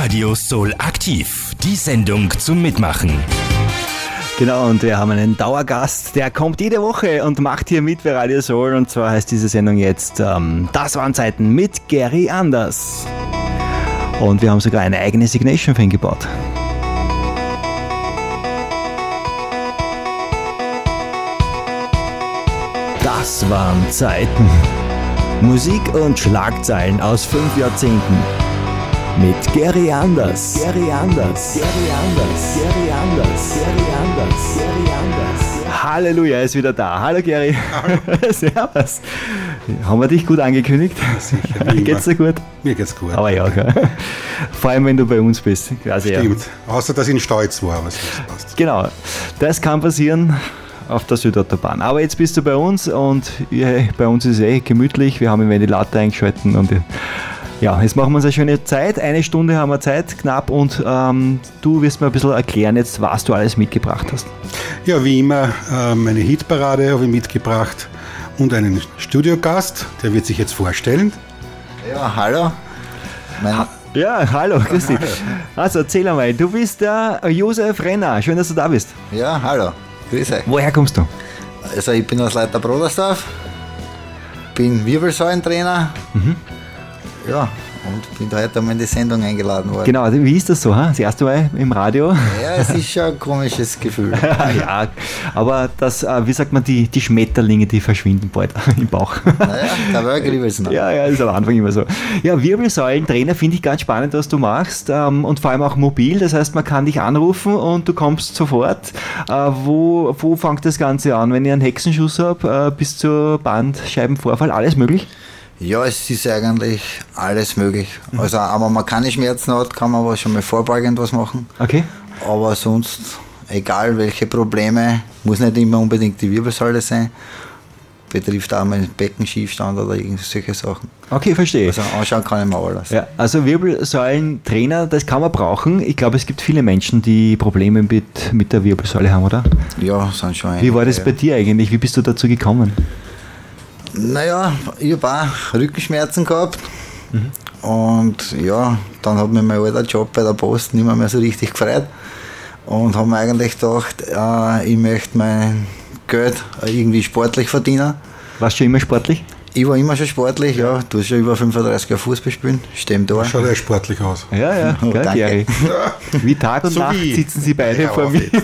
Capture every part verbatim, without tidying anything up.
Radio Soul aktiv, die Sendung zum Mitmachen. Genau, und wir haben einen Dauergast, der kommt jede Woche und macht hier mit bei Radio Soul. Und zwar heißt diese Sendung jetzt ähm, Das waren Zeiten mit Gary Anders. Und wir haben sogar eine eigene Signation für ihn gebaut. Das waren Zeiten. Musik und Schlagzeilen aus fünf Jahrzehnten. Mit Gary Anders. Gary Anders. Gary Anders. Gary Anders. Gary Anders. Gary Anders. Halleluja, er ist wieder da. Hallo Gary. Hallo. Servus. Haben wir dich gut angekündigt? Sicher, geht's dir gut? Mir geht's gut. Aber ja, okay. Vor allem, wenn du bei uns bist. Also, Stimmt. Ja. Außer, dass ich in Stolz war, was passt. Genau. Das kann passieren auf der Südautobahn. Aber jetzt bist du bei uns und ja, bei uns ist es eh gemütlich. Wir haben den Ventilator eingeschalten und ja, jetzt machen wir uns eine schöne Zeit. Eine Stunde haben wir Zeit, knapp. Und ähm, du wirst mir ein bisschen erklären jetzt, was du alles mitgebracht hast. Ja, wie immer, äh, meine Hitparade habe ich mitgebracht und einen Studiogast, der wird sich jetzt vorstellen. Ja, hallo. Mein Ha- ja, hallo, grüß dich. Also erzähl einmal, du bist der Josef Renner. Schön, dass du da bist. ja, hallo. Grüß euch. Woher kommst du? Also ich bin aus Leiter-Brodersdorf, bin Wirbelsäulentrainer. Mhm. Ja, und bin da heute einmal in die Sendung eingeladen worden. Genau, wie ist das so? Ha? Das erste Mal im Radio? Ja, es ist schon ein komisches Gefühl. Ja, aber das, äh, wie sagt man, die, die Schmetterlinge, die verschwinden bald im Bauch. Naja, da war ich lieber noch. Ja, ja, ist am Anfang immer so. Ja, Wirbelsäulentrainer finde ich ganz spannend, was du machst ähm, und vor allem auch mobil. Das heißt, man kann dich anrufen und du kommst sofort. Äh, wo, wo fängt das Ganze an? Wenn ich einen Hexenschuss habe, äh, bis zur Bandscheibenvorfall, alles möglich? Ja, es ist eigentlich alles möglich. Also, aber man keine Schmerzen hat, kann man aber schon mal vorbeugend was machen. Okay. Aber sonst, egal welche Probleme, muss nicht immer unbedingt die Wirbelsäule sein. Betrifft auch mal den Beckenschiefstand oder irgendwelche solche Sachen. Okay, verstehe. Also anschauen kann ich mir alles. Ja, also Wirbelsäulentrainer, das kann man brauchen. Ich glaube, es gibt viele Menschen, die Probleme mit, mit der Wirbelsäule haben, oder? Ja, sind schon Wie war das einige, bei dir eigentlich? Wie bist du dazu gekommen? Naja, ich habe auch Rückenschmerzen gehabt. Mhm. Und ja, dann hat mich mein alter Job bei der Post nicht mehr, mehr so richtig gefreut. Und habe mir eigentlich gedacht, äh, ich möchte mein Geld irgendwie sportlich verdienen. Warst du schon immer sportlich? Ich war immer schon sportlich, ja. Du hast schon über fünfunddreißig Jahre Fußball spielen, stimmt da. Schaut ja sportlich aus. Ja, ja, Oh, gell, danke. Gary. Wie Tag und So Nacht wie. sitzen sie beide Ja, vor auf mir. jetzt.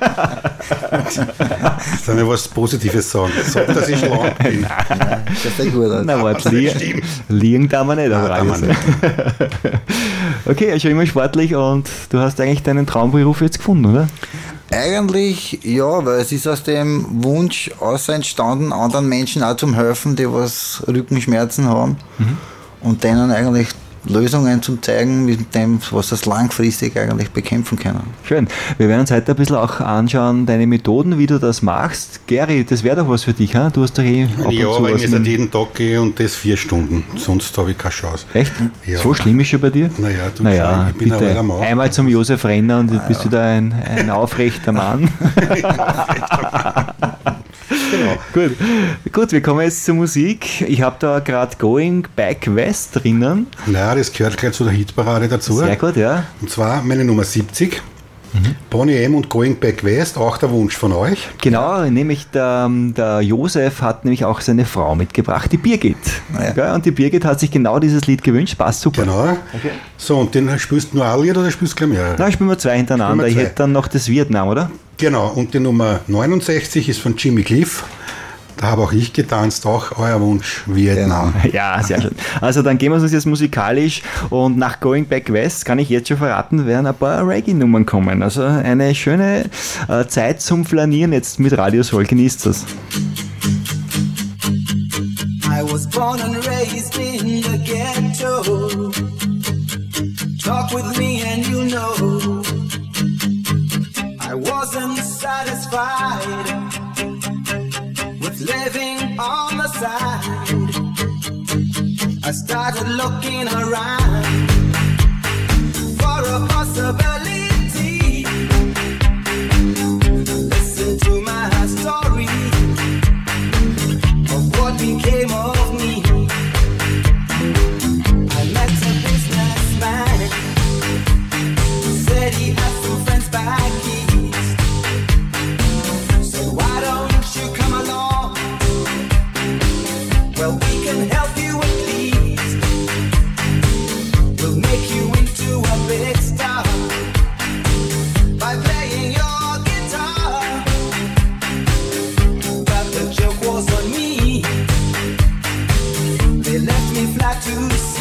Sollen wir was Positives sagen? Sag, dass ich schlank bin. Ja, das sieht gut aus. Na, warte, das li stimmt. liegen darf man nicht am Nein, Radio. darf man Okay, schon immer sportlich und du hast eigentlich deinen Traumberuf jetzt gefunden, oder? Eigentlich ja, weil es ist aus dem Wunsch aus entstanden, anderen Menschen auch zum helfen, die was Rückenschmerzen haben Mhm. und denen eigentlich Lösungen zu zeigen, mit dem, was das langfristig eigentlich bekämpfen können. Schön. Wir werden uns heute ein bisschen auch anschauen, deine Methoden, wie du das machst. Gary, das wäre doch was für dich, ha? Du hast doch eh ab und Ja, zu weil was ich nicht mit... jeden Tag gehe und das vier Stunden. Sonst habe ich keine Chance. Echt? Ja. So schlimm ist schon bei dir? Naja, du Naja, schau, ich bin ein bitte. alter Mann. Einmal zum Josef Renner und jetzt bist du da ein, ein aufrechter Mann. Genau. Gut. Gut, wir kommen jetzt zur Musik. Ich habe da gerade Going Back West drinnen. Naja, das gehört gleich zu der Hitparade dazu. Sehr gut, ja. Und zwar meine Nummer siebzig. Boney M. und Going Back West, auch der Wunsch von euch. Genau, nämlich der, der Josef hat nämlich auch seine Frau mitgebracht, die Birgit. Ja. Ja, und die Birgit hat sich genau dieses Lied gewünscht. Passt super. Genau. So, und den spielst du nur ein Lied oder spielst du gleich mehrere? Na, spielen wir zwei hintereinander. Spielen Ich wir zwei. hätte dann noch das Vietnam, oder? Genau, und die Nummer neunundsechzig ist von Jimmy Cliff. Da habe auch ich getanzt, auch euer Wunsch, Vietnam. Ja, sehr schön. Also dann gehen wir uns jetzt musikalisch und nach Going Back West kann ich jetzt schon verraten, werden ein paar Reggae-Nummern kommen. Also eine schöne äh, Zeit zum Flanieren jetzt mit Radio Soul. Genießt das. I was born and raised in the ghetto. Talk with me and you know I wasn't satisfied with living on the side. I started looking around for a possibility. Listen to my story of what became of me. I met a businessman Well, we can help you at least. We'll make you into a big star by playing your guitar. But the joke was on me. They left me flat to